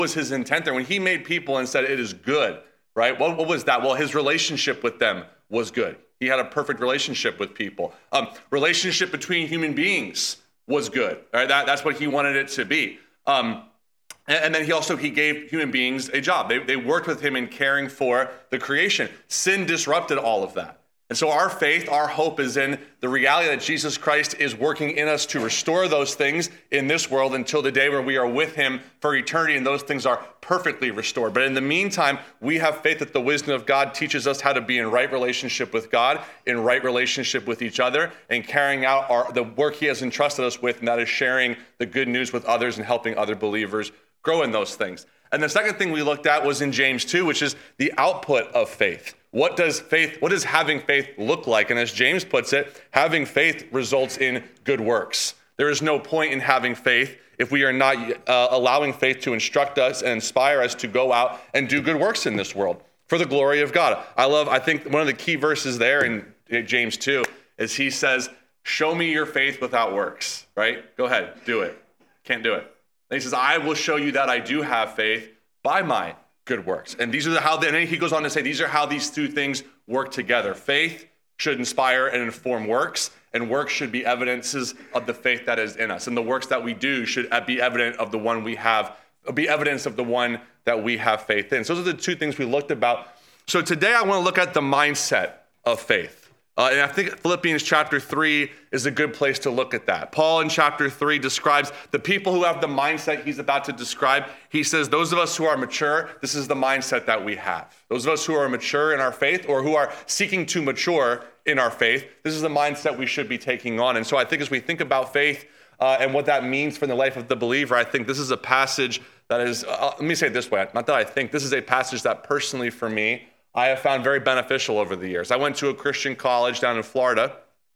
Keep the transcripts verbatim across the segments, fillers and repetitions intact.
was his intent there? When he made people and said it is good, right? What, what was that? Well, his relationship with them was good. He had a perfect relationship with people. Um, relationship between human beings was good. Right? That, that's what he wanted it to be. Um, and, and then he also, he gave human beings a job. They, they worked with him in caring for the creation. Sin disrupted all of that. And so our faith, our hope is in the reality that Jesus Christ is working in us to restore those things in this world until the day where we are with him for eternity and those things are perfectly restored. But in the meantime, we have faith that the wisdom of God teaches us how to be in right relationship with God, in right relationship with each other, and carrying out our, the work he has entrusted us with, and that is sharing the good news with others and helping other believers grow in those things. And the second thing we looked at was in James two, which is the output of faith. What does faith, what does having faith look like? And as James puts it, having faith results in good works. There is no point in having faith if we are not uh, allowing faith to instruct us and inspire us to go out and do good works in this world for the glory of God. I love, I think one of the key verses there in James two is he says, show me your faith without works, right? Go ahead, do it. Can't do it. And he says, I will show you that I do have faith by my good works. And these are the how, and then he goes on to say, these are how these two things work together. Faith should inspire and inform works, and works should be evidences of the faith that is in us. And the works that we do should be evident of the one we have, be evidence of the one that we have faith in. So those are the two things we looked about. So today I want to look at the mindset of faith. Uh, and I think Philippians chapter three is a good place to look at that. Paul in chapter three describes the people who have the mindset he's about to describe. He says, those of us who are mature, this is the mindset that we have. Those of us who are mature in our faith or who are seeking to mature in our faith, this is the mindset we should be taking on. And so I think as we think about faith uh, and what that means for the life of the believer, I think this is a passage that is, uh, let me say it this way, not that I think, this is a passage that personally for me, I have found very beneficial over the years. I went to a Christian college down in Florida.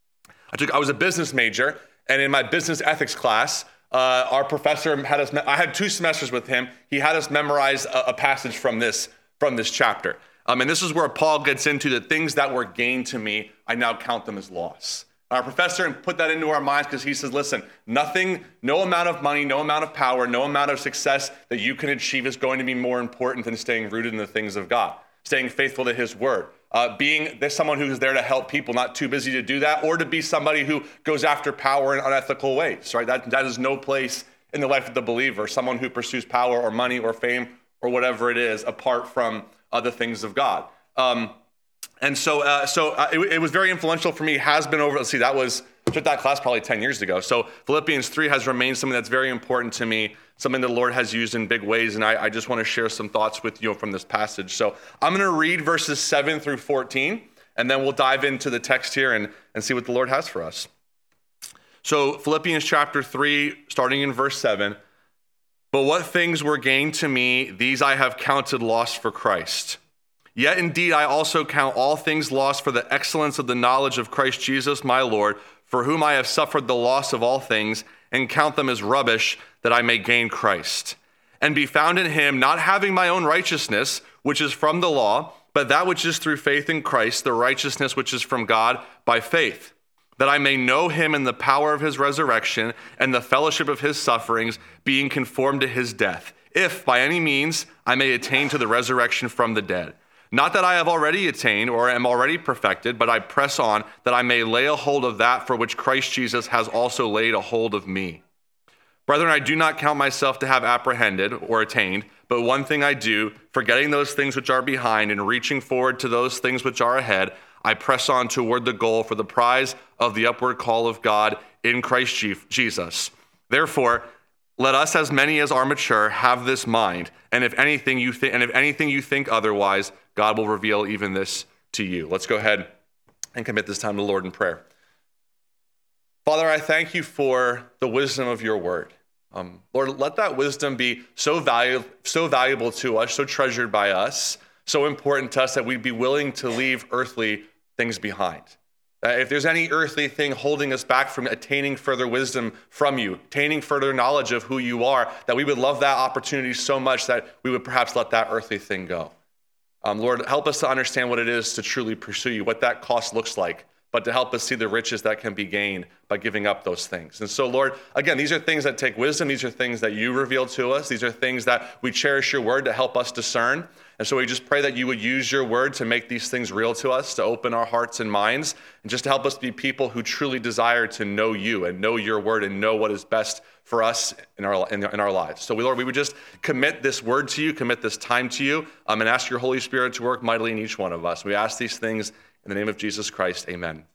I took, I was a business major, and in my business ethics class, uh, our professor had us, I had two semesters with him. He had us memorize a, a passage from this, from this chapter. Um, and this is where Paul gets into the things that were gained to me, I now count them as loss. Our professor put that into our minds because he says, listen, nothing, no amount of money, no amount of power, no amount of success that you can achieve is going to be more important than staying rooted in the things of God. Staying faithful to his word, uh, being someone who's there to help people, not too busy to do that, or to be somebody who goes after power in unethical ways, right? That, that is no place in the life of the believer, someone who pursues power or money or fame or whatever it is, apart from uh, the things of God. Um, and so uh, so uh, it, it was very influential for me, has been over, let's see, that was, I took that class probably ten years ago. So Philippians three has remained something that's very important to me, something the Lord has used in big ways, and I, I just want to share some thoughts with you from this passage. So I'm going to read verses seven through fourteen, and then we'll dive into the text here and, and see what the Lord has for us. So Philippians chapter three, starting in verse seven, but what things were gained to me, these I have counted loss for Christ. Yet indeed I also count all things lost for the excellence of the knowledge of Christ Jesus my Lord, for whom I have suffered the loss of all things, and count them as rubbish, that I may gain Christ, and be found in him, not having my own righteousness, which is from the law, but that which is through faith in Christ, the righteousness which is from God by faith, that I may know him in the power of his resurrection and the fellowship of his sufferings, being conformed to his death, if by any means I may attain to the resurrection from the dead. Not that I have already attained or am already perfected, but I press on that I may lay a hold of that for which Christ Jesus has also laid a hold of me. Brethren, I do not count myself to have apprehended or attained, but one thing I do, forgetting those things which are behind and reaching forward to those things which are ahead, I press on toward the goal for the prize of the upward call of God in Christ Jesus. Therefore, let us, as many as are mature, have this mind, and if anything you think, and if anything you think otherwise, God will reveal even this to you. Let's go ahead and commit this time to the Lord in prayer. Father, I thank you for the wisdom of your word. Um, Lord, let that wisdom be so valuable, so valuable to us, so treasured by us, so important to us that we'd be willing to leave earthly things behind. Uh, if there's any earthly thing holding us back from attaining further wisdom from you, attaining further knowledge of who you are, that we would love that opportunity so much that we would perhaps let that earthly thing go. Um, Lord, help us to understand what it is to truly pursue you, what that cost looks like, but to help us see the riches that can be gained by giving up those things. And so, Lord, again, these are things that take wisdom. These are things that you reveal to us. These are things that we cherish your word to help us discern. And so we just pray that you would use your word to make these things real to us, to open our hearts and minds, and just to help us be people who truly desire to know you and know your word and know what is best for us in our in, in our lives. So, we, Lord, we would just commit this word to you, commit this time to you, um, and ask your Holy Spirit to work mightily in each one of us. We ask these things in the name of Jesus Christ, amen.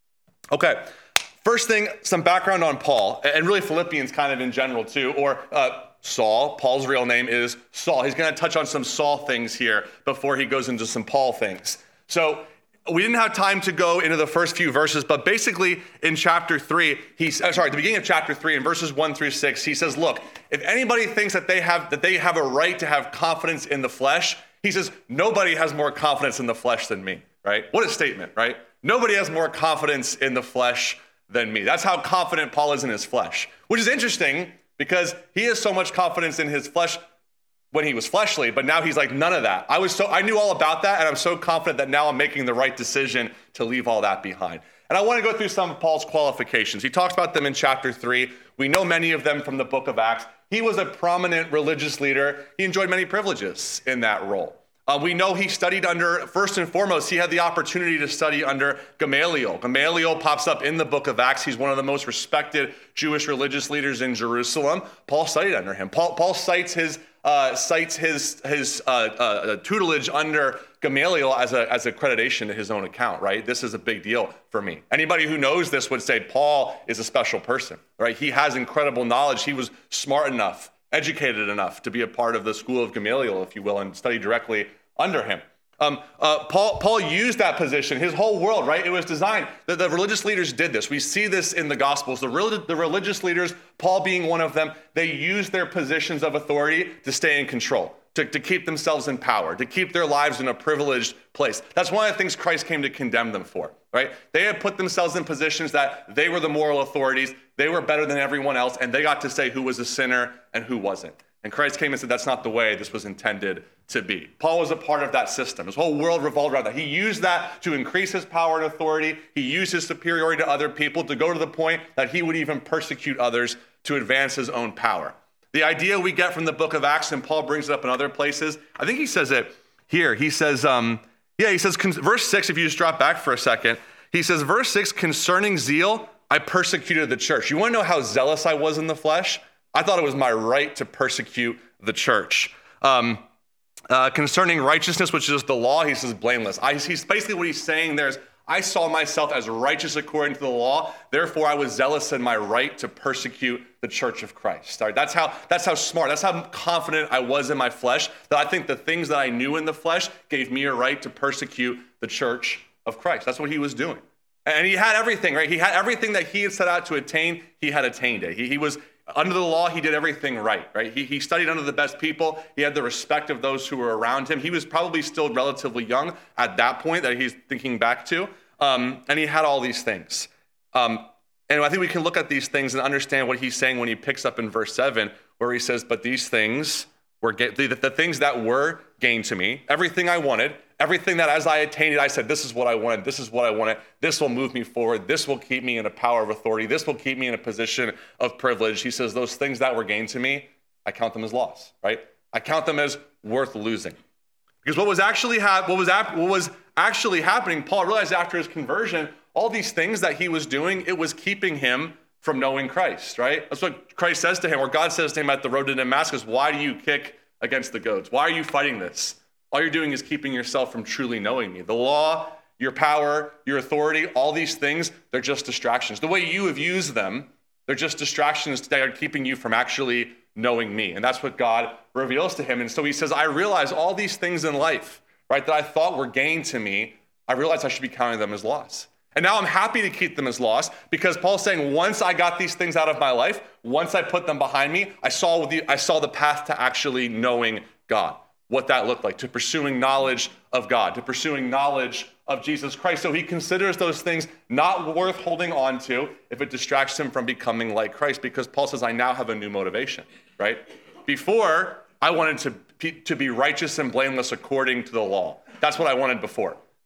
Okay, first thing, some background on Paul, and really Philippians kind of in general too, or uh, Saul. Paul's real name is Saul. He's going to touch on some Saul things here before he goes into some Paul things. So we didn't have time to go into the first few verses, but basically in chapter three, he's sorry, at the beginning of chapter three, in verses one through six, he says, look, if anybody thinks that they have that they have a right to have confidence in the flesh, he says, nobody has more confidence in the flesh than me, right? What a statement, right? Nobody has more confidence in the flesh than me. That's how confident Paul is in his flesh, which is interesting because he has so much confidence in his flesh when he was fleshly, but now he's like, none of that. I was so I knew all about that, and I'm so confident that now I'm making the right decision to leave all that behind. And I want to go through some of Paul's qualifications. He talks about them in chapter three. We know many of them from the book of Acts. He was a prominent religious leader. He enjoyed many privileges in that role. Uh, we know he studied under, first and foremost, he had the opportunity to study under Gamaliel. Gamaliel pops up in the book of Acts. He's one of the most respected Jewish religious leaders in Jerusalem. Paul studied under him. Paul, Paul cites his uh, cites his his uh, uh, tutelage under Gamaliel as a as accreditation to his own account. Right? This is a big deal for me. Anybody who knows this would say Paul is a special person. Right? He has incredible knowledge. He was smart enough, educated enough to be a part of the school of Gamaliel, if you will, and study directly under him. Um, uh, Paul, Paul used that position, his whole world, right? It was designed, the, the religious leaders did this. We see this in the Gospels. The, the religious leaders, Paul being one of them, they used their positions of authority to stay in control, to, to keep themselves in power, to keep their lives in a privileged place. That's one of the things Christ came to condemn them for, right? They had put themselves in positions that they were the moral authorities, they were better than everyone else, and they got to say who was a sinner and who wasn't. And Christ came and said, that's not the way this was intended to be. Paul was a part of that system. His whole world revolved around that. He used that to increase his power and authority. He used his superiority to other people to go to the point that he would even persecute others to advance his own power. The idea we get from the book of Acts, and Paul brings it up in other places, I think he says it here. He says, um, yeah, he says, verse six, if you just drop back for a second, he says, verse six, concerning zeal, I persecuted the church. You want to know how zealous I was in the flesh? I thought it was my right to persecute the church. Um, uh, concerning righteousness, which is the law, he says blameless. I, he's basically what he's saying there is, I saw myself as righteous according to the law. Therefore, I was zealous in my right to persecute the church of Christ. All right, that's how that's how smart, that's how confident I was in my flesh, that I think the things that I knew in the flesh gave me a right to persecute the church of Christ. That's what he was doing. And he had everything, right? He had everything that he had set out to attain, he had attained it. He, he was under the law, he did everything right, right? He, he studied under the best people. He had the respect of those who were around him. He was probably still relatively young at that point that he's thinking back to. Um, and he had all these things. Um, and I think we can look at these things and understand what he's saying when he picks up in verse seven, where he says, but these things were ga- the, the things that were gained to me, everything I wanted, everything that as I attained it, I said, this is what I wanted, this is what I wanted, this will move me forward, this will keep me in a power of authority, this will keep me in a position of privilege. He says, those things that were gained to me, I count them as loss, right? I count them as worth losing. Because what was actually ha- what was ap- what was actually happening, Paul realized after his conversion, all these things that he was doing, it was keeping him from knowing Christ, right? That's what Christ says to him, or God says to him at the road to Damascus, why do you kick against the goats? Why are you fighting this? All you're doing is keeping yourself from truly knowing me. The law, your power, your authority, all these things, they're just distractions. The way you have used them, they're just distractions that are keeping you from actually knowing me. And that's what God reveals to him. And so he says, I realize all these things in life, right, that I thought were gain to me, I realize I should be counting them as loss. And now I'm happy to keep them as loss because Paul's saying once I got these things out of my life, once I put them behind me, I saw the, I saw the path to actually knowing God, what that looked like, to pursuing knowledge of God, to pursuing knowledge of Jesus Christ. So he considers those things not worth holding on to if it distracts him from becoming like Christ, because Paul says, I now have a new motivation, right? Before, I wanted to be, to be righteous and blameless according to the law. That's what I wanted before.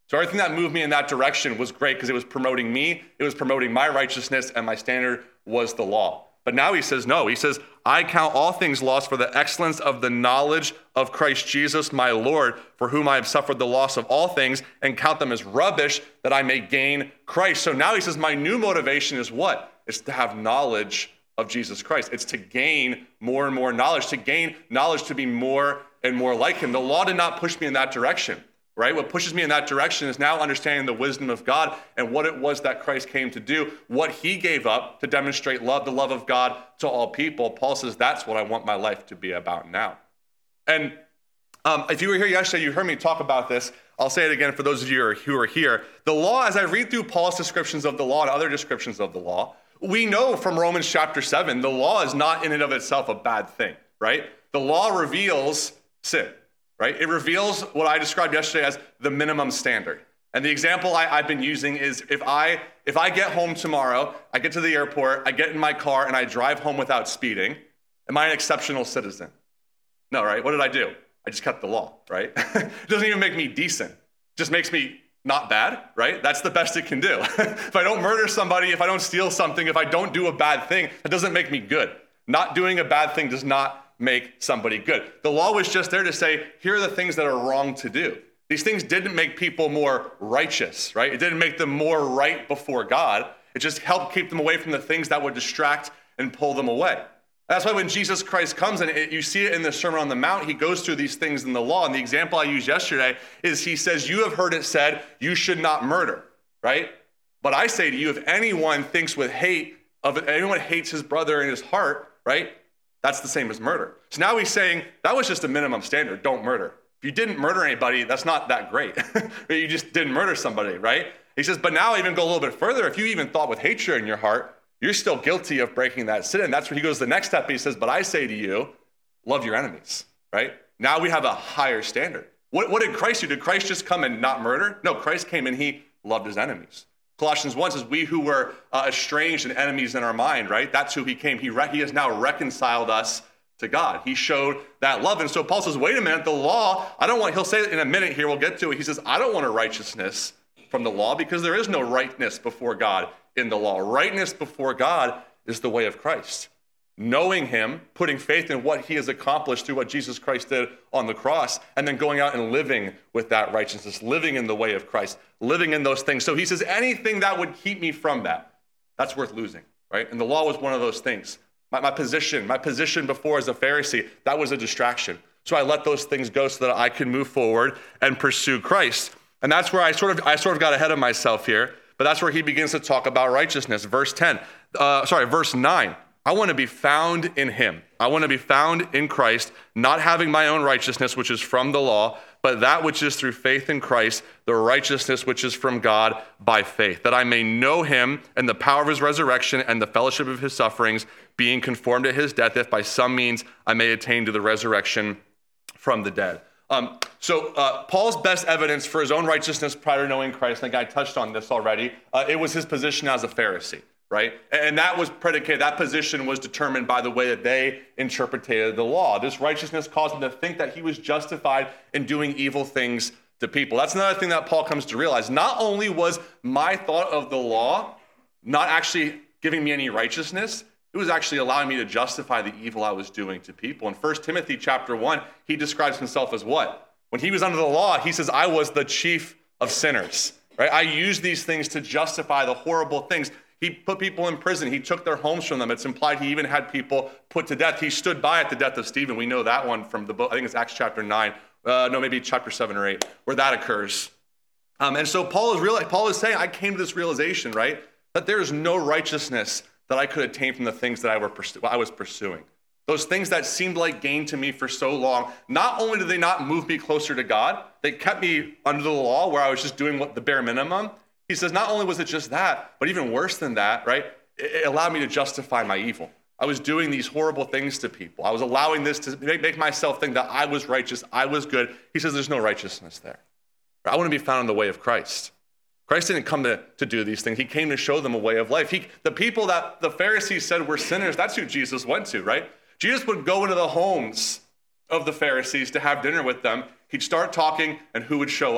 So everything that moved me in that direction was great because it was promoting me, it was promoting my righteousness, and my standard was the law. But now he says, no, he says, I count all things lost for the excellence of the knowledge of Christ Jesus, my Lord, for whom I have suffered the loss of all things, and count them as rubbish that I may gain Christ. So now he says, my new motivation is what? It's to have knowledge of Jesus Christ. It's to gain more and more knowledge, to gain knowledge to be more and more like him. The law did not push me in that direction. Right? What pushes me in that direction is now understanding the wisdom of God and what it was that Christ came to do, what he gave up to demonstrate love, the love of God to all people. Paul says, that's what I want my life to be about now. And um, if you were here yesterday, you heard me talk about this. I'll say it again for those of you who are here. The law, as I read through Paul's descriptions of the law and other descriptions of the law, we know from Romans chapter seven, the law is not in and of itself a bad thing, right? The law reveals sin. Right? It reveals what I described yesterday as the minimum standard. And the example I, I've been using is if I if I get home tomorrow, I get to the airport, I get in my car, and I drive home without speeding, am I an exceptional citizen? No, right? What did I do? I just kept the law, right? It doesn't even make me decent. It just makes me not bad, right? That's the best it can do. If I don't murder somebody, if I don't steal something, if I don't do a bad thing, it doesn't make me good. Not doing a bad thing does not make somebody good. The law was just there to say, here are the things that are wrong to do. These things didn't make people more righteous, right? It didn't make them more right before God. It just helped keep them away from the things that would distract and pull them away. That's why when Jesus Christ comes, and it, you see it in the Sermon on the Mount, he goes through these things in the law. And the example I used yesterday is he says, you have heard it said, you should not murder, right? But I say to you, if anyone thinks with hate, of anyone hates his brother in his heart, right? That's the same as murder. So now he's saying that was just a minimum standard. Don't murder. If you didn't murder anybody, that's not that great. You just didn't murder somebody, right? He says, but now I even go a little bit further. If you even thought with hatred in your heart, you're still guilty of breaking that sin. And that's where he goes the next step. He says, but I say to you, love your enemies, right? Now we have a higher standard. What, what did Christ do? Did Christ just come and not murder? No, Christ came and he loved his enemies. Colossians one says, we who were uh, estranged and enemies in our mind, right? That's who he came. He, re- he has now reconciled us to God. He showed that love. And so Paul says, wait a minute, the law, I don't want, he'll say it in a minute here, we'll get to it. He says, I don't want a righteousness from the law because there is no rightness before God in the law. Rightness before God is the way of Christ. Knowing him, putting faith in what he has accomplished through what Jesus Christ did on the cross, and then going out and living with that righteousness, living in the way of Christ, living in those things. So he says anything that would keep me from that, that's worth losing, right? And the law was one of those things. My, my position, my position before as a Pharisee, that was a distraction. So I let those things go so that I could move forward and pursue Christ. And that's where I sort of I sort of got ahead of myself here, but that's where he begins to talk about righteousness. Verse ten, uh, sorry, verse nine. I want to be found in him. I want to be found in Christ, not having my own righteousness, which is from the law, but that which is through faith in Christ, the righteousness which is from God by faith, that I may know him and the power of his resurrection and the fellowship of his sufferings, being conformed to his death, if by some means I may attain to the resurrection from the dead. Um, so uh, Paul's best evidence for his own righteousness prior to knowing Christ, I think I touched on this already, uh, it was his position as a Pharisee. Right? And that was predicated, that position was determined by the way that they interpreted the law. This righteousness caused him to think that he was justified in doing evil things to people. That's another thing that Paul comes to realize. Not only was my thought of the law not actually giving me any righteousness, it was actually allowing me to justify the evil I was doing to people. In First Timothy chapter one, he describes himself as what? When he was under the law, he says, I was the chief of sinners. Right? I used these things to justify the horrible things. He put people in prison. He took their homes from them. It's implied he even had people put to death. He stood by at the death of Stephen. We know that one from the book. I think it's Acts chapter nine. Uh, no, maybe chapter seven or eight, where that occurs. Um, and so Paul is real. Paul is saying, I came to this realization, right, that there is no righteousness that I could attain from the things that I, were pursu- I was pursuing. Those things that seemed like gain to me for so long, not only did they not move me closer to God, they kept me under the law where I was just doing what the bare minimum. He says, not only was it just that, but even worse than that, right? It allowed me to justify my evil. I was doing these horrible things to people. I was allowing this to make, make myself think that I was righteous, I was good. He says, there's no righteousness there. I want to be found in the way of Christ. Christ didn't come to, to do these things. He came to show them a way of life. He, the people that the Pharisees said were sinners, that's who Jesus went to, right? Jesus would go into the homes of the Pharisees to have dinner with them. He'd start talking, and who would show up?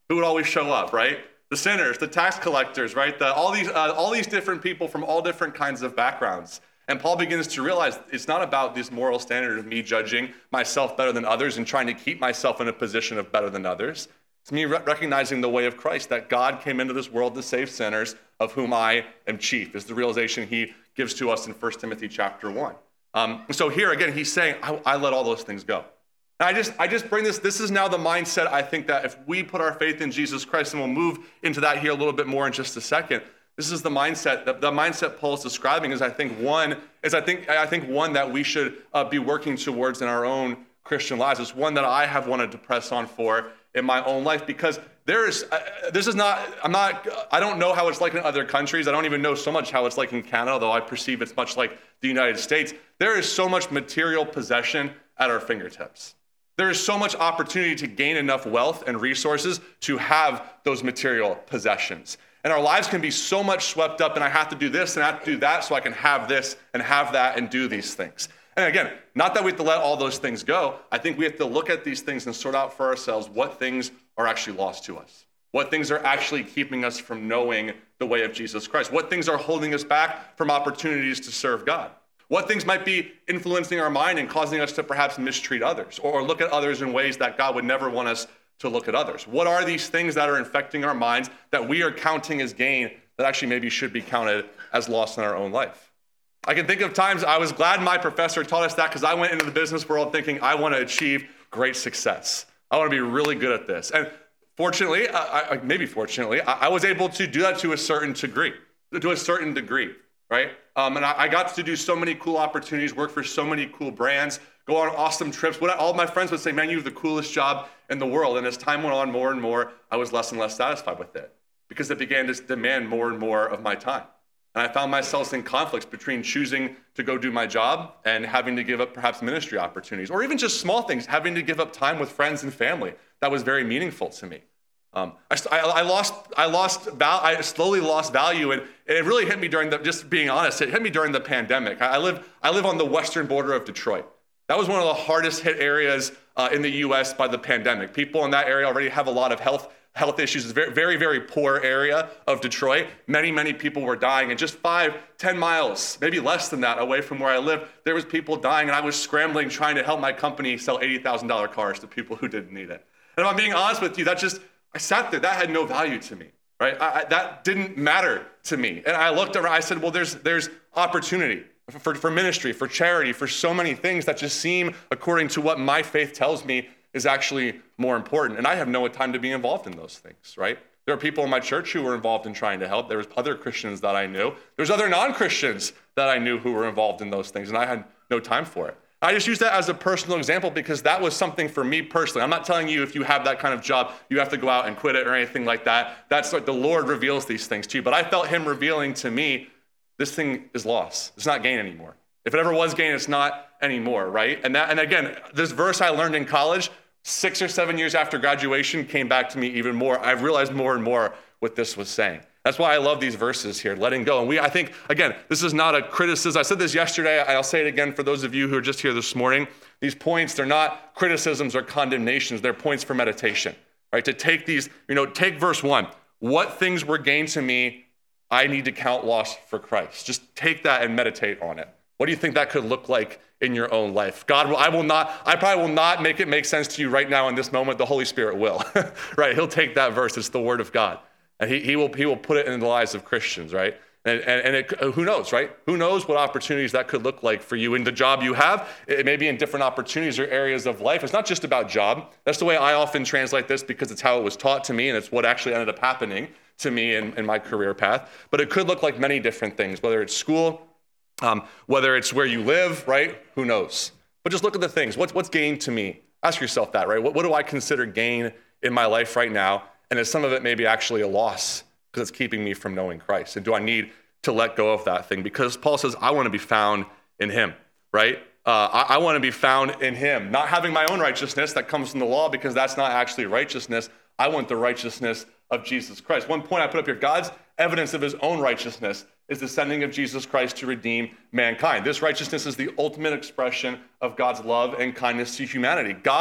Who would always show up, right? The sinners, the tax collectors, right? The, all these uh, all these different people from all different kinds of backgrounds. And Paul begins to realize it's not about this moral standard of me judging myself better than others and trying to keep myself in a position of better than others. It's me re- recognizing the way of Christ, that God came into this world to save sinners, of whom I am chief, is the realization he gives to us in First Timothy chapter one. Um, so here again, he's saying, I, I let all those things go. And I just, I just bring this, this is now the mindset, I think, that if we put our faith in Jesus Christ, and we'll move into that here a little bit more in just a second, this is the mindset, the, the mindset Paul's describing is I think one, is I think, I think one that we should uh, be working towards in our own Christian lives. It's one that I have wanted to press on for in my own life, because there is, uh, this is not, I'm not, I don't know how it's like in other countries. I don't even know so much how it's like in Canada, although I perceive it's much like the United States. There is so much material possession at our fingertips. There is so much opportunity to gain enough wealth and resources to have those material possessions. And our lives can be so much swept up, and I have to do this and I have to do that so I can have this and have that and do these things. And again, not that we have to let all those things go. I think we have to look at these things and sort out for ourselves what things are actually lost to us. What things are actually keeping us from knowing the way of Jesus Christ. What things are holding us back from opportunities to serve God. What things might be influencing our mind and causing us to perhaps mistreat others or look at others in ways that God would never want us to look at others. What are these things that are infecting our minds that we are counting as gain that actually maybe should be counted as loss in our own life? I can think of times I was glad my professor taught us that, because I went into the business world thinking I want to achieve great success. I want to be really good at this. And fortunately, I, I, maybe fortunately, I, I was able to do that to a certain degree, to a certain degree, right? Um, and I, I got to do so many cool opportunities, work for so many cool brands, go on awesome trips. What all my friends would say, man, you have the coolest job in the world. And as time went on more and more, I was less and less satisfied with it, because it began to demand more and more of my time. And I found myself in conflicts between choosing to go do my job and having to give up perhaps ministry opportunities, or even just small things, having to give up time with friends and family. That was very meaningful to me. Um, I, I lost, I lost, val- I slowly lost value, and it really hit me during the, just being honest, it hit me during the pandemic. I live, I live on the western border of Detroit. That was one of the hardest hit areas uh, in the U S by the pandemic. People in that area already have a lot of health health issues. It's a very, very, very poor area of Detroit. Many, many people were dying. And just five, ten miles, maybe less than that, away from where I live, there was people dying, and I was scrambling trying to help my company sell eighty thousand dollars cars to people who didn't need it. And if I'm being honest with you, that just, I sat there, that had no value to me, right? I, I, that didn't matter to me. And I looked around, I said, well, there's there's opportunity for, for ministry, for charity, for so many things that just seem, according to what my faith tells me, is actually more important. And I have no time to be involved in those things, right? There are people in my church who were involved in trying to help. There was other Christians that I knew. There's other non-Christians that I knew who were involved in those things, and I had no time for it. I just use that as a personal example because that was something for me personally. I'm not telling you if you have that kind of job, you have to go out and quit it or anything like that. That's like the Lord reveals these things to you. But I felt him revealing to me, this thing is loss. It's not gain anymore. If it ever was gain, it's not anymore, right? And that, and again, this verse I learned in college, six or seven years after graduation, came back to me even more. I've realized more and more what this was saying. That's why I love these verses here, letting go. And we, I think, again, this is not a criticism. I said this yesterday. I'll say it again for those of you who are just here this morning. These points, they're not criticisms or condemnations. They're points for meditation, right? To take these, you know, take verse one. What things were gained to me, I need to count loss for Christ. Just take that and meditate on it. What do you think that could look like in your own life? God, I will not, I probably will not make it make sense to you right now in this moment. The Holy Spirit will, right? He'll take that verse. It's the word of God. And he, he will he will put it in the lives of Christians, right? And, and, and it, who knows, right? Who knows what opportunities that could look like for you in the job you have? It may be in different opportunities or areas of life. It's not just about job. That's the way I often translate this because it's how it was taught to me and it's what actually ended up happening to me in, in my career path. But it could look like many different things, whether it's school, um, whether it's where you live, right? Who knows? But just look at the things. What's, what's gain to me? Ask yourself that, right? What, what do I consider gain in my life right now? And is some of it maybe actually a loss because it's keeping me from knowing Christ? And do I need to let go of that thing? Because Paul says, I want to be found in him, right? Uh, I, I want to be found in him, not having my own righteousness that comes from the law because that's not actually righteousness. I want the righteousness of Jesus Christ. One point I put up here, God's evidence of his own righteousness is the sending of Jesus Christ to redeem mankind. This righteousness is the ultimate expression of God's love and kindness to humanity. God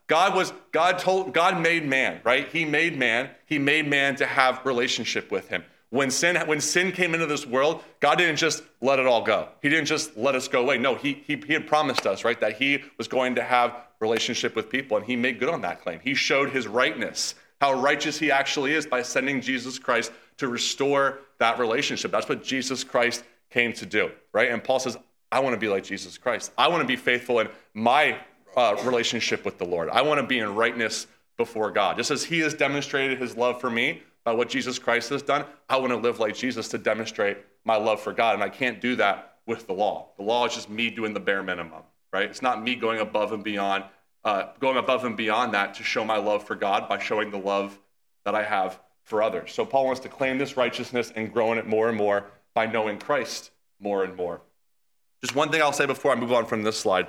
God was, God told, God made man, right? He made man. He made man to have relationship with him. When sin, when sin came into this world, God didn't just let it all go. He didn't just let us go away. No, he, he, he had promised us, right, that he was going to have relationship with people, and he made good on that claim. He showed his rightness, how righteous he actually is by sending Jesus Christ to restore that relationship. That's what Jesus Christ came to do, right? And Paul says, I want to be like Jesus Christ. I want to be faithful in my uh, relationship with the Lord. I want to be in rightness before God. Just as he has demonstrated his love for me by what Jesus Christ has done, I want to live like Jesus to demonstrate my love for God. And I can't do that with the law. The law is just me doing the bare minimum, right? It's not me going above and beyond, uh, going above and beyond that to show my love for God by showing the love that I have for others. So Paul wants to claim this righteousness and grow in it more and more by knowing Christ more and more. Just one thing I'll say before I move on from this slide.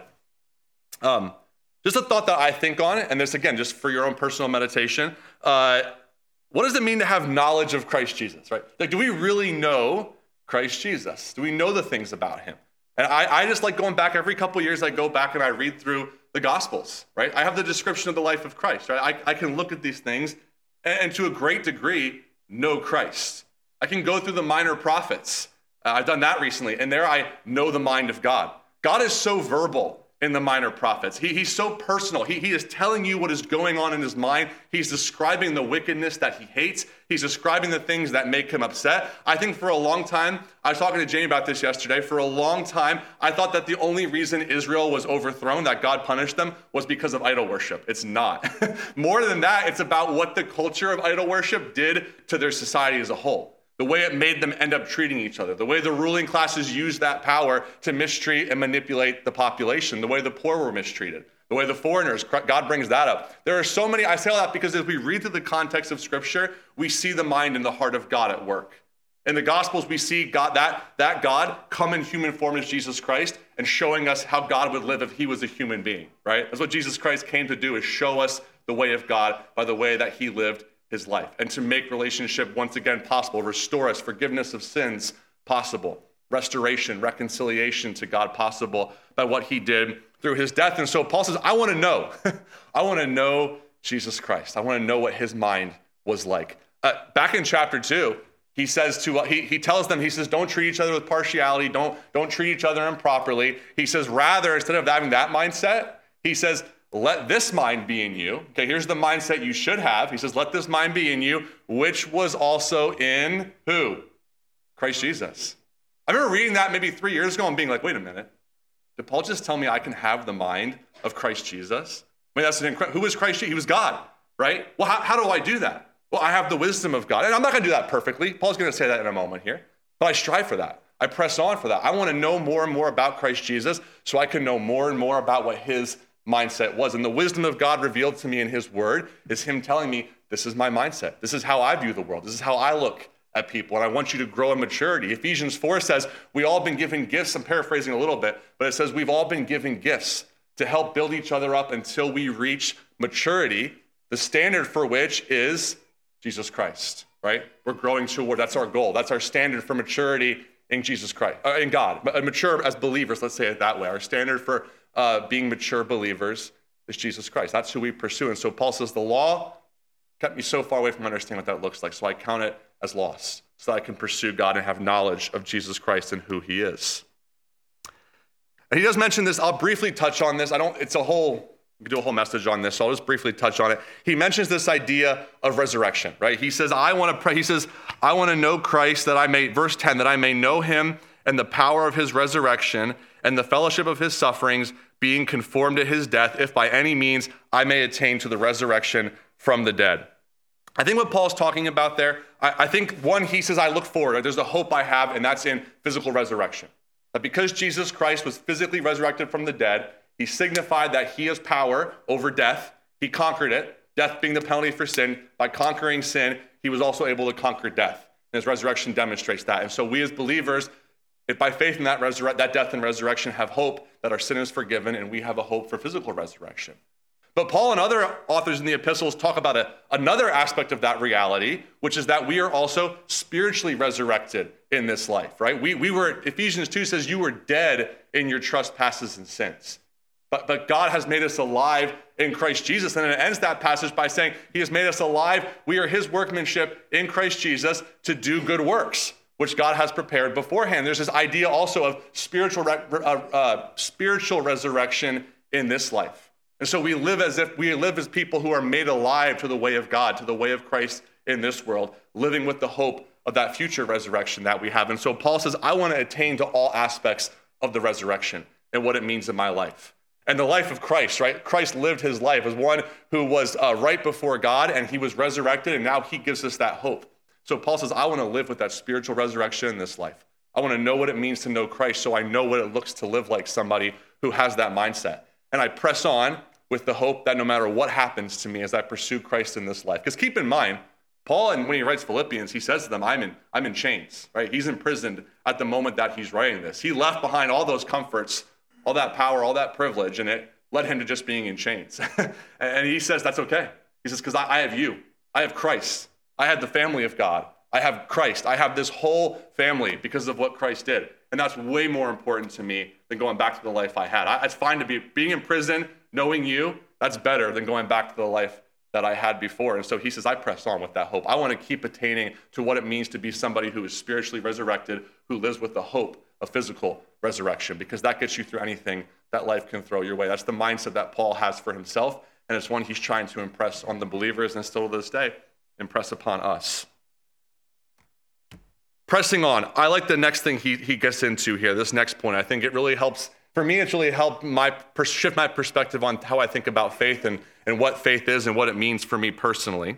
Um, just a thought that I think on it, and this, again, just for your own personal meditation. Uh, what does it mean to have knowledge of Christ Jesus, right? Like, do we really know Christ Jesus? Do we know the things about him? And I, I just like going back every couple of years, I go back and I read through the Gospels, right? I have the description of the life of Christ, right? I, I can look at these things and, and to a great degree know Christ. I can go through the minor prophets. Uh, I've done that recently, and there I know the mind of God. God is so verbal in the minor prophets. He, he's so personal. He, he is telling you what is going on in his mind. He's describing the wickedness that he hates. He's describing the things that make him upset. I think for a long time, I was talking to Jamie about this yesterday, for a long time, I thought that the only reason Israel was overthrown, that God punished them, was because of idol worship. It's not. More than that, it's about what the culture of idol worship did to their society as a whole. The way it made them end up treating each other, the way the ruling classes used that power to mistreat and manipulate the population, the way the poor were mistreated, the way the foreigners, God brings that up. There are so many, I say all that because as we read through the context of Scripture, we see the mind and the heart of God at work. In the Gospels, we see God, that, that God come in human form as Jesus Christ and showing us how God would live if he was a human being, right? That's what Jesus Christ came to do, is show us the way of God by the way that he lived his life, and to make relationship once again possible, restore us, forgiveness of sins possible, restoration, reconciliation to God possible by what he did through his death. And so Paul says, I want to know. I want to know Jesus Christ. I want to know what his mind was like. Uh, back in chapter two, he says to, uh, he, he tells them, he says, don't treat each other with partiality. Don't, don't treat each other improperly. He says, rather, instead of having that mindset, he says, let this mind be in you. Okay, here's the mindset you should have. He says, let this mind be in you, which was also in who? Christ Jesus. I remember reading that maybe three years ago and being like, wait a minute. Did Paul just tell me I can have the mind of Christ Jesus? I mean, that's an incredible, who is Christ Jesus? He was God, right? Well, how, how do I do that? Well, I have the wisdom of God. And I'm not going to do that perfectly. Paul's going to say that in a moment here. But I strive for that. I press on for that. I want to know more and more about Christ Jesus so I can know more and more about what his mindset was. And the wisdom of God revealed to me in his word is him telling me, this is my mindset. This is how I view the world. This is how I look at people. And I want you to grow in maturity. Ephesians four says, we all been given gifts. I'm paraphrasing a little bit, but it says we've all been given gifts to help build each other up until we reach maturity, the standard for which is Jesus Christ, right? We're growing toward, that's our goal. That's our standard for maturity in Jesus Christ, uh, in God. Mature as believers, let's say it that way. Our standard for Uh, being mature believers is Jesus Christ. That's who we pursue. And so Paul says, the law kept me so far away from understanding what that looks like. So I count it as lost so that I can pursue God and have knowledge of Jesus Christ and who he is. And he does mention this. I'll briefly touch on this. I don't, it's a whole, we could do a whole message on this. So I'll just briefly touch on it. He mentions this idea of resurrection, right? He says, I want to pray. He says, I want to know Christ that I may, verse ten, that I may know him and the power of his resurrection and the fellowship of his sufferings, being conformed to his death, if by any means I may attain to the resurrection from the dead. I think what Paul's talking about there, I, I think one, he says, I look forward. There's a hope I have, and that's in physical resurrection. That because Jesus Christ was physically resurrected from the dead, he signified that he has power over death. He conquered it, death being the penalty for sin. By conquering sin, he was also able to conquer death. And his resurrection demonstrates that. And so we as believers, if by faith in that, resurre- that death and resurrection, have hope that our sin is forgiven, and we have a hope for physical resurrection. But Paul and other authors in the epistles talk about a, another aspect of that reality, which is that we are also spiritually resurrected in this life, right? We, we were, Ephesians two says, you were dead in your trespasses and sins. But, but God has made us alive in Christ Jesus. And it ends that passage by saying he has made us alive. We are his workmanship in Christ Jesus to do good works, which God has prepared beforehand. There's this idea also of spiritual, re- uh, uh, spiritual resurrection in this life. And so we live as if we live as people who are made alive to the way of God, to the way of Christ in this world, living with the hope of that future resurrection that we have. And so Paul says, I want to attain to all aspects of the resurrection and what it means in my life. And the life of Christ, right? Christ lived his life as one who was uh, right before God, and he was resurrected, and now he gives us that hope. So Paul says, I want to live with that spiritual resurrection in this life. I want to know what it means to know Christ, so I know what it looks to live like somebody who has that mindset. And I press on with the hope that no matter what happens to me as I pursue Christ in this life. Because keep in mind, Paul, and when he writes Philippians, he says to them, I'm in, I'm in chains, right? He's imprisoned at the moment that he's writing this. He left behind all those comforts, all that power, all that privilege, and it led him to just being in chains. And he says, that's okay. He says, because I, I have you. I have Christ. I have the family of God. I have Christ. I have this whole family because of what Christ did. And that's way more important to me than going back to the life I had. I, it's fine to be being in prison, knowing you, that's better than going back to the life that I had before. And so he says, I press on with that hope. I want to keep attaining to what it means to be somebody who is spiritually resurrected, who lives with the hope of physical resurrection, because that gets you through anything that life can throw your way. That's the mindset that Paul has for himself, and it's one he's trying to impress on the believers, and still to this day, impress upon us. Pressing on, I like the next thing he, he gets into here, this next point. I think it really helps, for me, it's really helped my shift my perspective on how I think about faith and, and what faith is and what it means for me personally.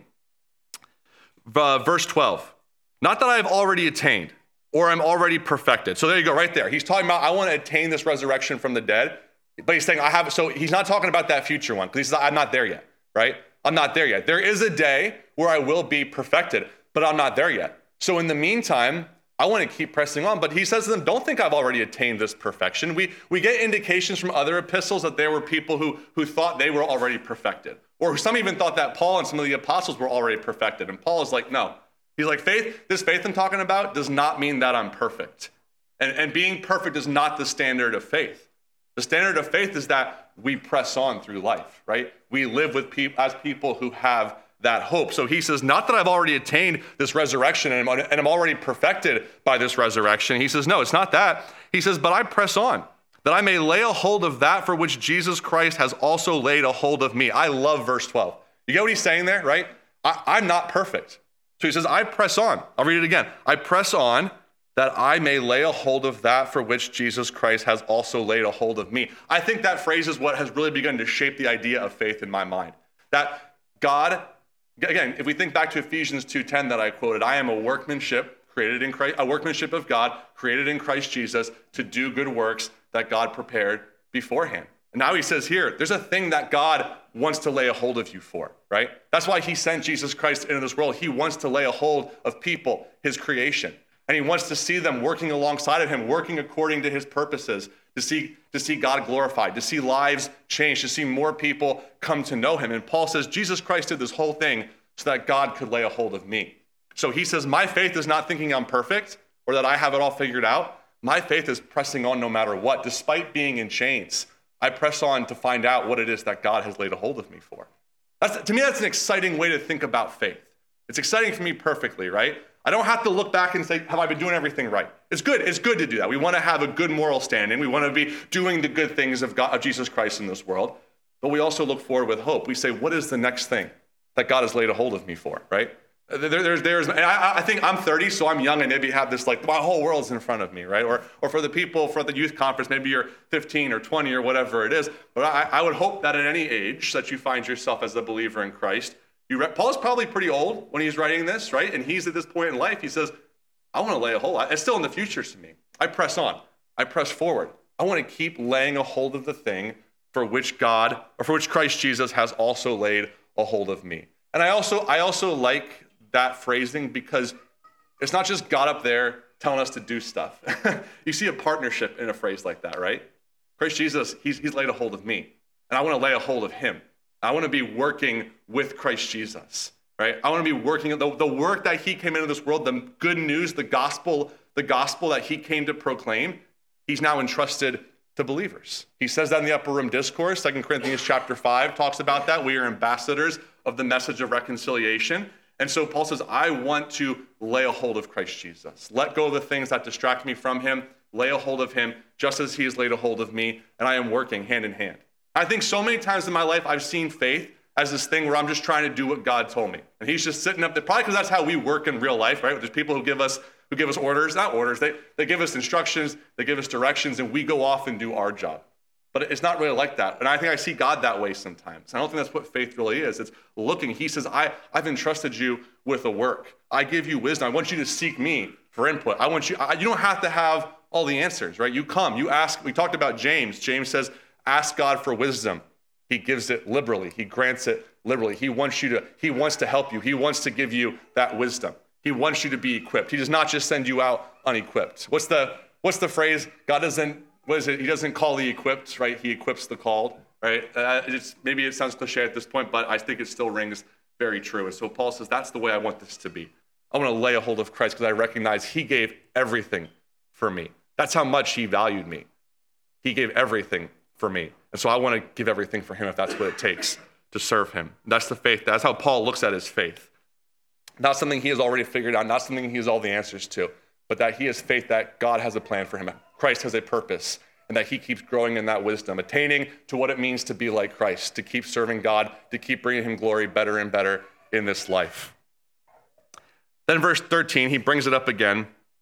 Uh, verse twelve, not that I have already attained or I'm already perfected. So there you go, right there. He's talking about, I want to attain this resurrection from the dead, but he's saying I have, so he's not talking about that future one, because he says, I'm not there yet, right? I'm not there yet. There is a day where I will be perfected, but I'm not there yet. So in the meantime, I want to keep pressing on. But he says to them, don't think I've already attained this perfection. We we get indications from other epistles that there were people who, who thought they were already perfected. Or some even thought that Paul and some of the apostles were already perfected. And Paul is like, no. He's like, faith, this faith I'm talking about does not mean that I'm perfect. And, and being perfect is not the standard of faith. The standard of faith is that we press on through life, right? We live with people as people who have that hope. So he says, not that I've already attained this resurrection and I'm, and I'm already perfected by this resurrection. He says, no, it's not that. He says, but I press on, that I may lay a hold of that for which Jesus Christ has also laid a hold of me. I love verse twelve. You get what he's saying there, right? I, I'm not perfect. So he says, I press on. I'll read it again. I press on that I may lay a hold of that for which Jesus Christ has also laid a hold of me. I think that phrase is what has really begun to shape the idea of faith in my mind. That God, again, if we think back to Ephesians two ten that I quoted, I am a workmanship created in Christ, a workmanship of God created in Christ Jesus to do good works that God prepared beforehand. And now he says here, there's a thing that God wants to lay a hold of you for, right? That's why he sent Jesus Christ into this world. He wants to lay a hold of people, his creation. And he wants to see them working alongside of him, working according to his purposes, to see, to see God glorified, to see lives change, to see more people come to know him. And Paul says, Jesus Christ did this whole thing so that God could lay a hold of me. So he says, my faith is not thinking I'm perfect or that I have it all figured out. My faith is pressing on no matter what, despite being in chains. I press on to find out what it is that God has laid a hold of me for. That's, to me, that's an exciting way to think about faith. It's exciting for me perfectly, right? I don't have to look back and say, have I been doing everything right? It's good. It's good to do that. We want to have a good moral standing. We want to be doing the good things of, God, of Jesus Christ in this world. But we also look forward with hope. We say, what is the next thing that God has laid a hold of me for, right? There, there's, there's, and I, I think I'm thirty, so I'm young and maybe have this like, my whole world's in front of me, right? Or, or for the people, for the youth conference, maybe you're fifteen or twenty or whatever it is. But I, I would hope that at any age that you find yourself as a believer in Christ, you re- Paul's probably pretty old when he's writing this, right? And he's at this point in life, he says, I want to lay a hold. It's still in the future to me. I press on. I press forward. I want to keep laying a hold of the thing for which God, or for which Christ Jesus has also laid a hold of me. And I also, I also like that phrasing because it's not just God up there telling us to do stuff. You see a partnership in a phrase like that, right? Christ Jesus, he's, he's laid a hold of me, and I want to lay a hold of him. I want to be working with Christ Jesus, right? I want to be working, the, the work that he came into this world, the good news, the gospel, the gospel that he came to proclaim, he's now entrusted to believers. He says that in the Upper Room Discourse. Second Corinthians chapter five talks about that. We are ambassadors of the message of reconciliation. And so Paul says, I want to lay a hold of Christ Jesus. Let go of the things that distract me from him, lay a hold of him just as he has laid a hold of me, and I am working hand in hand. I think so many times in my life I've seen faith as this thing where I'm just trying to do what God told me. And he's just sitting up there, probably because that's how we work in real life, right? There's people who give us who give us orders, not orders, they, they give us instructions, they give us directions, and we go off and do our job. But it's not really like that. And I think I see God that way sometimes. I don't think that's what faith really is. It's looking. He says, I, I've entrusted you with a work. I give you wisdom. I want you to seek me for input. I want you, I, you don't have to have all the answers, right? You come, you ask. We talked about James. James says, ask God for wisdom. He gives it liberally. He grants it liberally. He wants you to, he wants to help you. He wants to give you that wisdom. He wants you to be equipped. He does not just send you out unequipped. What's the, what's the phrase? God doesn't, what is it? He doesn't call the equipped, right? He equips the called, right? Uh, it's, maybe it sounds cliche at this point, but I think it still rings very true. And so Paul says, that's the way I want this to be. I want to lay a hold of Christ because I recognize he gave everything for me. That's how much he valued me. He gave everything for me. And so I want to give everything for him if that's what it takes to serve him. That's the faith. That's how Paul looks at his faith. Not something he has already figured out, not something he has all the answers to, but that he has faith that God has a plan for him. Christ has a purpose, and that he keeps growing in that wisdom, attaining to what it means to be like Christ, to keep serving God, to keep bringing him glory better and better in this life. Then verse thirteen, he brings it up again.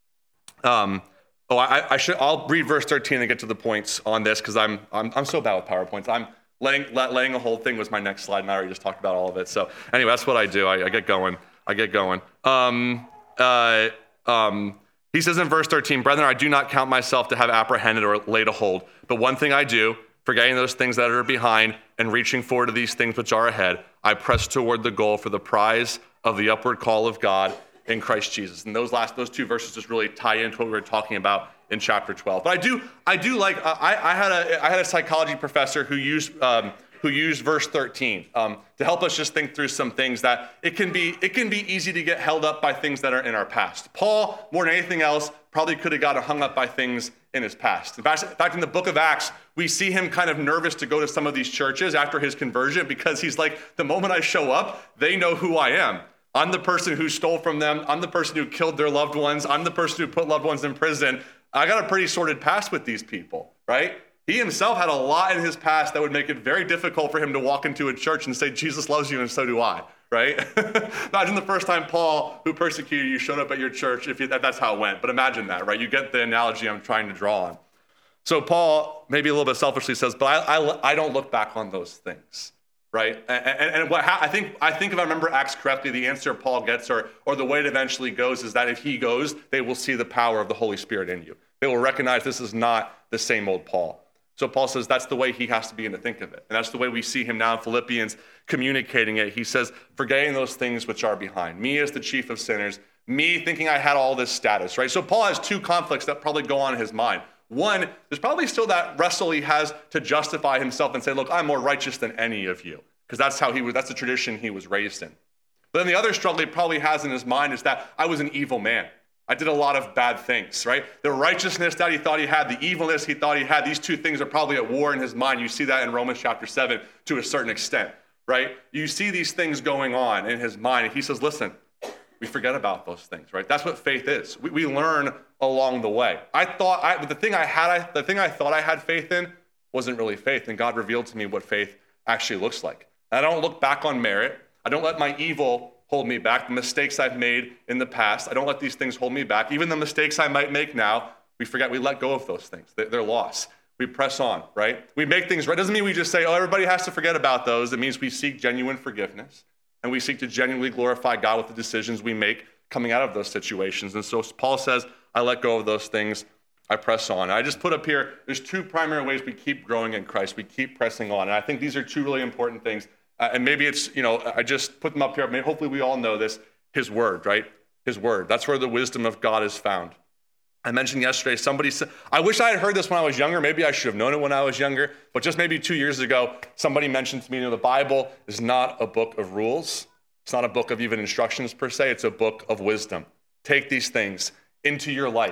Um, oh, I, I should. I'll read verse thirteen and get to the points on this because I'm, I'm I'm so bad with PowerPoints. I'm laying let, laying a whole thing was my next slide, and I already just talked about all of it. So anyway, that's what I do. I, I get going. I get going. Um, uh, um, he says in verse thirteen, brethren, I do not count myself to have apprehended or laid a hold, but one thing I do, forgetting those things that are behind and reaching forward to these things which are ahead, I press toward the goal for the prize of the upward call of God in Christ Jesus. And those last, those two verses just really tie into what we were talking about in chapter twelve. But I do, I do like, uh, I, I had a, I had a psychology professor who used, um, who used verse thirteen um, to help us just think through some things that it can be it can be easy to get held up by things that are in our past. Paul, more than anything else, probably could have gotten hung up by things in his past. In fact, in fact, in the book of Acts, we see him kind of nervous to go to some of these churches after his conversion because he's like, the moment I show up, they know who I am. I'm the person who stole from them. I'm the person who killed their loved ones. I'm the person who put loved ones in prison. I got a pretty sordid past with these people, right? He himself had a lot in his past that would make it very difficult for him to walk into a church and say, Jesus loves you and so do I, right? Imagine the first time Paul, who persecuted you, showed up at your church, if you, that, that's how it went. But imagine that, right? You get the analogy I'm trying to draw on. So Paul, maybe a little bit selfishly says, but I, I, I don't look back on those things, right? And, and, and what I think, I think if I remember Acts correctly, the answer Paul gets, or, or the way it eventually goes, is that if he goes, they will see the power of the Holy Spirit in you. They will recognize this is not the same old Paul. So Paul says that's the way he has to begin to think of it. And that's the way we see him now in Philippians communicating it. He says, forgetting those things which are behind. Me as the chief of sinners, me thinking I had all this status, right? So Paul has two conflicts that probably go on in his mind. One, there's probably still that wrestle he has to justify himself and say, look, I'm more righteous than any of you. Because that's how he was, that's the tradition he was raised in. But then the other struggle he probably has in his mind is that I was an evil man. I did a lot of bad things, right? The righteousness that he thought he had, the evilness he thought he had, these two things are probably at war in his mind. You see that in Romans chapter seven to a certain extent, right? You see these things going on in his mind. And he says, listen, we forget about those things, right? That's what faith is. We, we learn along the way. I thought, I, the thing I had, I, the thing I thought I had faith in wasn't really faith. And God revealed to me what faith actually looks like. And I don't look back on merit. I don't let my evil hold me back. The mistakes I've made in the past, I don't let these things hold me back. Even the mistakes I might make now, we forget, we let go of those things. They're lost. We press on, right? We make things right. Doesn't mean we just say, oh, everybody has to forget about those. It means we seek genuine forgiveness, and we seek to genuinely glorify God with the decisions we make coming out of those situations. And so Paul says, I let go of those things. I press on. And I just put up here, there's two primary ways we keep growing in Christ. We keep pressing on. And I think these are two really important things. Uh, and maybe it's, you know, I just put them up here. Maybe, hopefully we all know this, his word, right? His word. That's where the wisdom of God is found. I mentioned yesterday, somebody said, I wish I had heard this when I was younger. Maybe I should have known it when I was younger. But just maybe two years ago, somebody mentioned to me, you know, the Bible is not a book of rules. It's not a book of even instructions per se. It's a book of wisdom. Take these things into your life.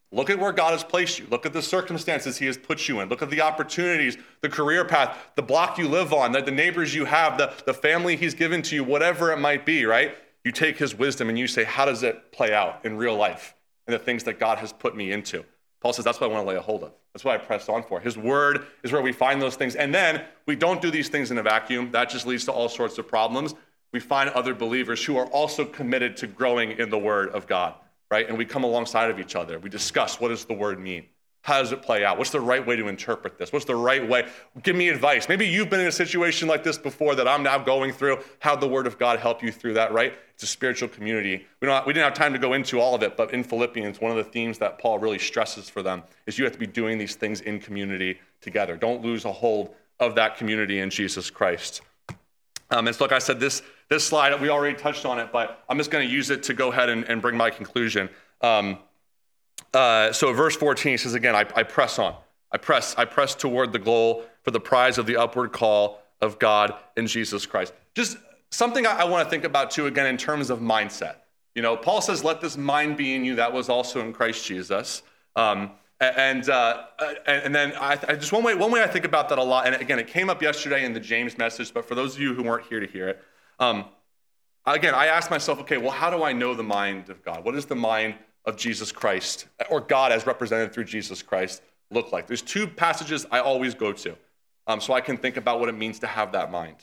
Look at where God has placed you. Look at the circumstances he has put you in. Look at the opportunities, the career path, the block you live on, the, the neighbors you have, the, the family he's given to you, whatever it might be, right? You take his wisdom and you say, how does it play out in real life and the things that God has put me into? Paul says, that's what I want to lay a hold of. That's what I press on for. His word is where we find those things. And then we don't do these things in a vacuum. That just leads to all sorts of problems. We find other believers who are also committed to growing in the word of God, right? And we come alongside of each other. We discuss, what does the word mean? How does it play out? What's the right way to interpret this? What's the right way? Give me advice. Maybe you've been in a situation like this before that I'm now going through. How'd the word of God help you through that, right? It's a spiritual community. We don't. We didn't have time to go into all of it, but in Philippians, one of the themes that Paul really stresses for them is you have to be doing these things in community together. Don't lose a hold of that community in Jesus Christ. Um, and so like I said, this, this slide, we already touched on it, but I'm just going to use it to go ahead and, and bring my conclusion. Um, Uh, so verse fourteen says, again, I, I press on. I press, I press toward the goal for the prize of the upward call of God in Jesus Christ. Just something I, I want to think about too, again, in terms of mindset. You know, Paul says, let this mind be in you that was also in Christ Jesus. Um, and uh, and then I, I just one way, one way I think about that a lot, and again, it came up yesterday in the James message, but for those of you who weren't here to hear it, um, again, I asked myself, okay, well, how do I know the mind of God? What is the mind of Jesus Christ, or God as represented through Jesus Christ, look like? There's two passages I always go to, um, so I can think about what it means to have that mind.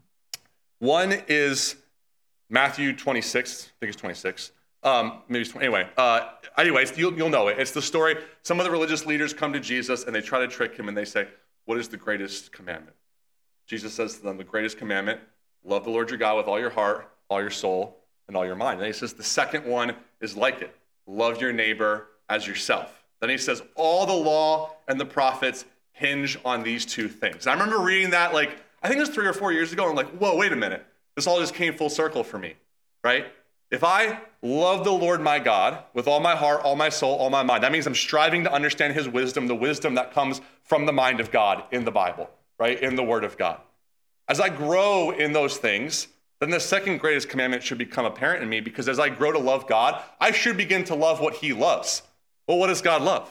One is Matthew twenty-six, I think it's twenty-six, um, maybe it's twenty, anyway. Uh, anyways, you'll, you'll know it. It's the story, some of the religious leaders come to Jesus and they try to trick him and they say, what is the greatest commandment? Jesus says to them, the greatest commandment, love the Lord your God with all your heart, all your soul, and all your mind. And he says, the second one is like it. Love your neighbor as yourself. Then he says, all the law and the prophets hinge on these two things. And I remember reading that, like, I think it was three or four years ago. I'm like, whoa, wait a minute. This all just came full circle for me, right? If I love the Lord my God with all my heart, all my soul, all my mind, that means I'm striving to understand his wisdom, the wisdom that comes from the mind of God in the Bible, right? In the word of God. As I grow in those things, then the second greatest commandment should become apparent in me, because as I grow to love God, I should begin to love what he loves. Well, what does God love?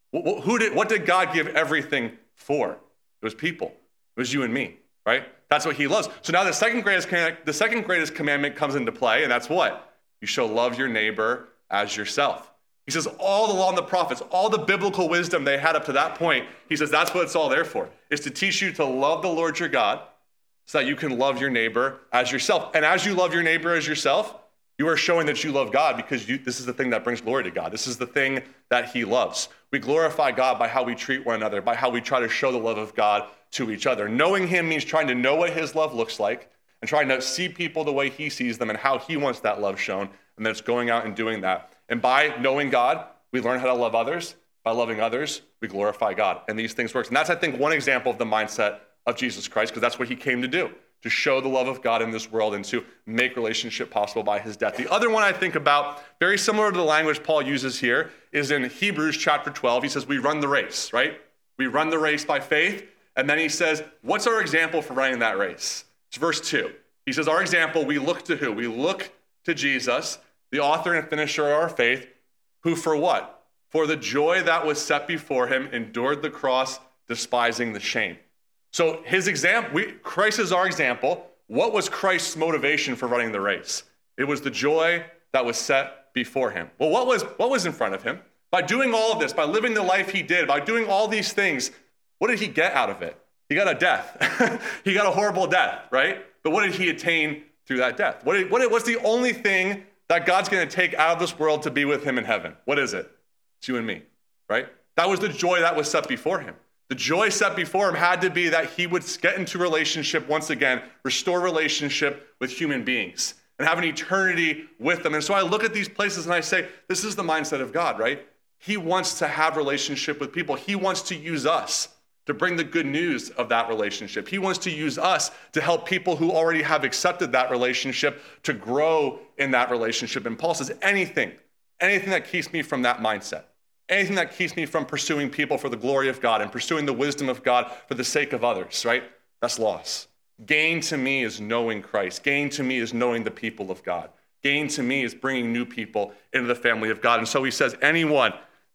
Who did, what did God give everything for? It was people. It was you and me, right? That's what he loves. So now the second greatest, the second greatest commandment comes into play, and that's what? You shall love your neighbor as yourself. He says all the law and the prophets, all the biblical wisdom they had up to that point, he says that's what it's all there for, is to teach you to love the Lord your God, so that you can love your neighbor as yourself. And as you love your neighbor as yourself, you are showing that you love God, because you, this is the thing that brings glory to God. This is the thing that he loves. We glorify God by how we treat one another, by how we try to show the love of God to each other. Knowing him means trying to know what his love looks like and trying to see people the way he sees them and how he wants that love shown. And then it's going out and doing that. And by knowing God, we learn how to love others. By loving others, we glorify God. And these things work. And that's, I think, one example of the mindset of Jesus Christ, because that's what he came to do, to show the love of God in this world and to make relationship possible by his death. The other one I think about, very similar to the language Paul uses here, is in Hebrews chapter twelve. He says, we run the race, right? We run the race by faith. And then he says, what's our example for running that race? It's verse two. He says, our example, we look to who? We look to Jesus, the author and finisher of our faith, who for what? For the joy that was set before him endured the cross, despising the shame. So his example, we, Christ is our example. What was Christ's motivation for running the race? It was the joy that was set before him. Well, what was, what was in front of him? By doing all of this, by living the life he did, by doing all these things, what did he get out of it? He got a death. He got a horrible death, right? But what did he attain through that death? What did, what, what's the only thing that God's going to take out of this world to be with him in heaven? What is it? It's you and me, right? That was the joy that was set before him. The joy set before him had to be that he would get into relationship once again, restore relationship with human beings, and have an eternity with them. And so I look at these places and I say, this is the mindset of God, right? He wants to have relationship with people. He wants to use us to bring the good news of that relationship. He wants to use us to help people who already have accepted that relationship to grow in that relationship. And Paul says, anything, anything that keeps me from that mindset, anything that keeps me from pursuing people for the glory of God and pursuing the wisdom of God for the sake of others, right? That's loss. Gain to me is knowing Christ. Gain to me is knowing the people of God. Gain to me is bringing new people into the family of God. And so he says, anyone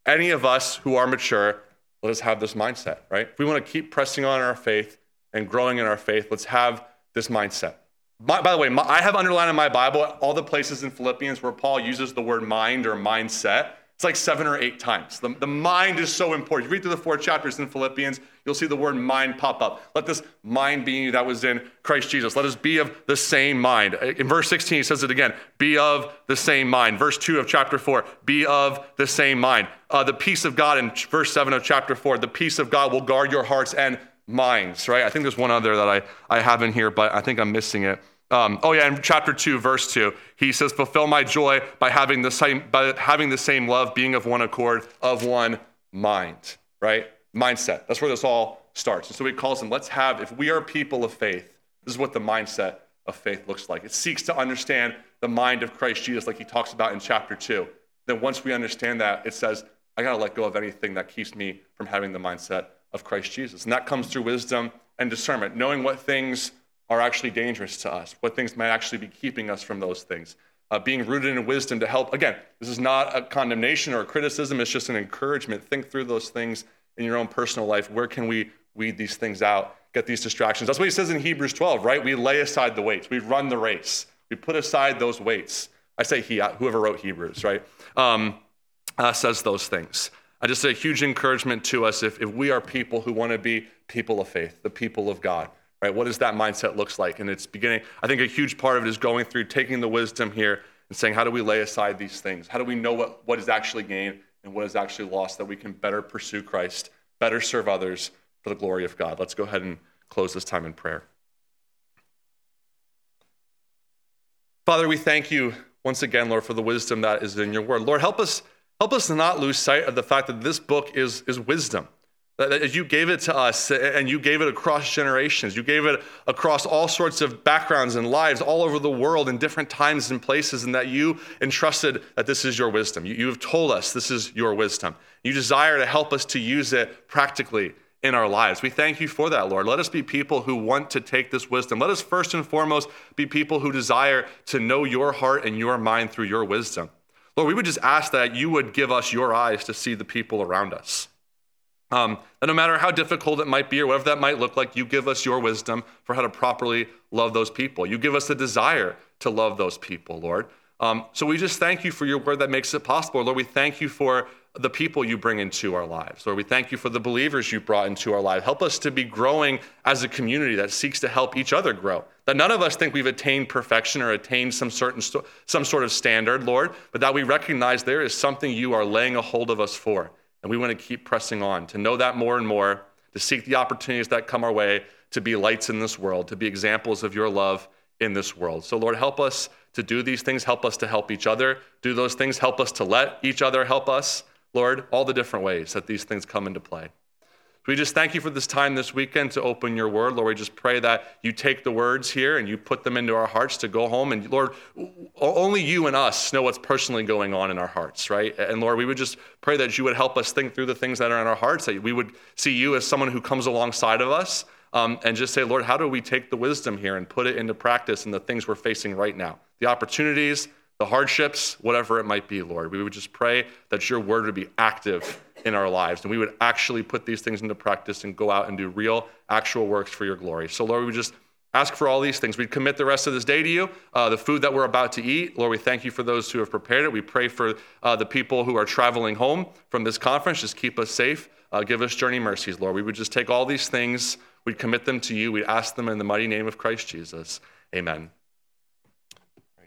any of us who are mature, let us have this mindset, right? If we want to keep pressing on in our faith and growing in our faith, let's have this mindset. By, by the way, my, I have underlined in my Bible all the places in Philippians where Paul uses the word mind or mindset. It's like seven or eight times. The, the mind is so important. You read through the four chapters in Philippians, you'll see the word mind pop up. Let this mind be in you that was in Christ Jesus. Let us be of the same mind. In verse sixteen, he says it again, be of the same mind. Verse two of chapter four, be of the same mind. Uh, the peace of God in verse seven of chapter four, the peace of God will guard your hearts and minds, right? I think there's one other that I, I have in here, but I think I'm missing it. Um, oh yeah, in chapter two, verse two, he says, fulfill my joy by having the same, by having the same love, being of one accord, of one mind, right? Mindset, that's where this all starts. And so he calls them, let's have, if we are people of faith, this is what the mindset of faith looks like. It seeks to understand the mind of Christ Jesus like he talks about in chapter two. Then once we understand that, it says, I gotta let go of anything that keeps me from having the mindset of Christ Jesus. And that comes through wisdom and discernment, knowing what things are actually dangerous to us, what things might actually be keeping us from those things. Uh, being rooted in wisdom to help. Again, this is not a condemnation or a criticism, it's just an encouragement. Think through those things in your own personal life. Where can we weed these things out, get these distractions? That's what he says in Hebrews twelve, right? We lay aside the weights, we run the race, we put aside those weights. I say he, whoever wrote Hebrews, right? Um, uh, says those things. I just say a huge encouragement to us if, if we are people who want to be people of faith, the people of God. Right? What does that mindset looks like? And it's beginning, I think a huge part of it is going through, taking the wisdom here and saying, how do we lay aside these things? How do we know what, what is actually gained and what is actually lost, that we can better pursue Christ, better serve others for the glory of God? Let's go ahead and close this time in prayer. Father, we thank you once again, Lord, for the wisdom that is in your word. Lord, help us, help us to not lose sight of the fact that this book is, is wisdom. That you gave it to us and you gave it across generations. You gave it across all sorts of backgrounds and lives all over the world in different times and places, and that you entrusted that this is your wisdom. You, you have told us this is your wisdom. You desire to help us to use it practically in our lives. We thank you for that, Lord. Let us be people who want to take this wisdom. Let us first and foremost be people who desire to know your heart and your mind through your wisdom. Lord, we would just ask that you would give us your eyes to see the people around us. Um, that no matter how difficult it might be or whatever that might look like, you give us your wisdom for how to properly love those people. You give us the desire to love those people, Lord. Um, so we just thank you for your word that makes it possible. Lord, we thank you for the people you bring into our lives. Lord, we thank you for the believers you brought into our lives. Help us to be growing as a community that seeks to help each other grow. That none of us think we've attained perfection or attained some certain st- some sort of standard, Lord, but that we recognize there is something you are laying a hold of us for. And we want to keep pressing on, to know that more and more, to seek the opportunities that come our way, to be lights in this world, to be examples of your love in this world. So Lord, help us to do these things. Help us to help each other do those things. Help us to let each other help us. Lord, all the different ways that these things come into play. So we just thank you for this time this weekend to open your word. Lord, we just pray that you take the words here and you put them into our hearts to go home. And Lord, only you and us know what's personally going on in our hearts, right? And Lord, we would just pray that you would help us think through the things that are in our hearts, that we would see you as someone who comes alongside of us um, and just say, Lord, how do we take the wisdom here and put it into practice in the things we're facing right now? The opportunities, the hardships, whatever it might be, Lord. We would just pray that your word would be active in our lives, and we would actually put these things into practice and go out and do real, actual works for your glory. So, Lord, we would just ask for all these things. We'd commit the rest of this day to you, uh, the food that we're about to eat. Lord, we thank you for those who have prepared it. We pray for uh, the people who are traveling home from this conference. Just keep us safe. Uh, give us journey mercies, Lord. We would just take all these things. We'd commit them to you. We'd ask them in the mighty name of Christ Jesus. Amen.